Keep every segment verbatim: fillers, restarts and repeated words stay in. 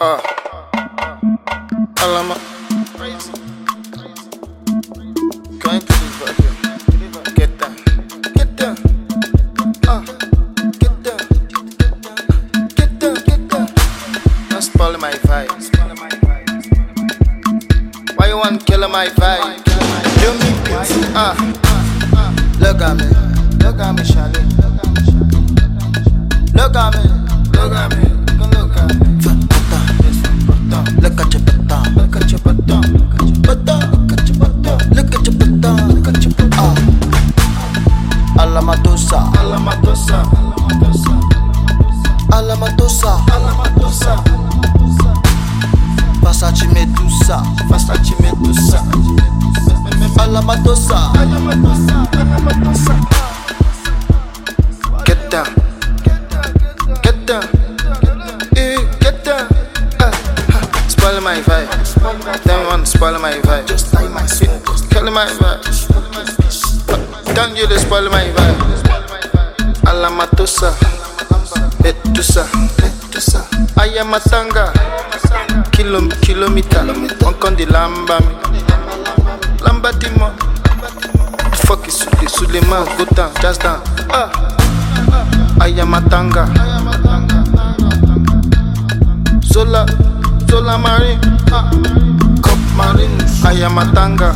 Uh, Alama. Going to this vacuum. Get down. Get down. Uh, get down. Get down. Get down. Don't spoil my vibe. Why you want kill my vibe? Do me pity. Uh, look at me. Look at me, Charlie. Look at me. Look at me. Look at me. Look at your button, look at your button, button, look at your button, look at your button, look at your button. Alamatosa, Alamatosa, Alamatosa, Alamatosa. Versace Medusa, Versace Medusa. Alamatosa, Alamatosa, Alamatosa. Get down, get down, eh, get down. Spoil my vibe. Them want to spoil my vibe. Just like my sweet. Kill my vibe. Don't you just spoil my vibe. Alamatosa, Medusa, Medusa. Ayamatanga, Kilo, kilometer. One con the lamba me. Lamba dimo. Fuck is Sule, Suleiman. Go down, just down. Ah. Ayamatanga. Zola. Zola Marine, ah, Cop Marine, Ayamatanga,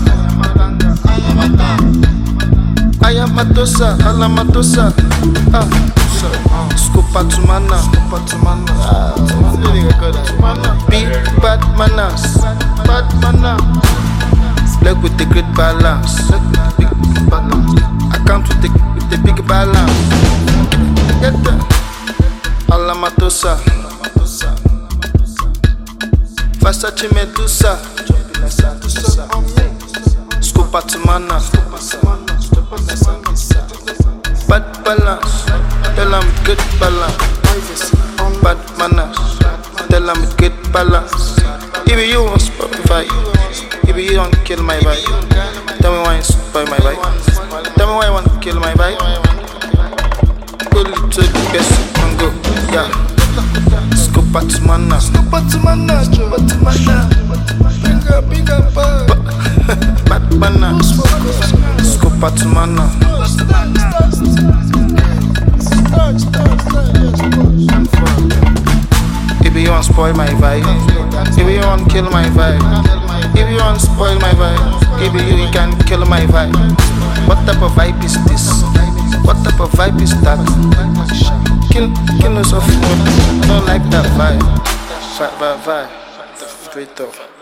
Ayamatosa, Alamatosa, ah, Scopatumana, Scopatumana, Big bad manners, bad manner, leg with the great balance, big balance, I count with the, with the big balance, get the Alamatosa. Versace Medusa, Scopatumana, bad balance, tell I'm good balance, bad manners, tell I'm good balance. If you want to spoil my vibe, if you don't kill my vibe, tell me why you spoil my vibe, tell me why you want to kill my vibe. Go to the best and go, yeah. Scopatumana, Scopatumana, Scopatumana, Binga, binga, bad banana, Scopatumana. If you want to spoil my vibe, if you want to kill my vibe, if you want to spoil my vibe, if you, you can kill my vibe. What type of vibe is this? What type of vibe is that? Kill, kill us off. I don't like that vibe. Vibe, vibe, vibe. Straight up.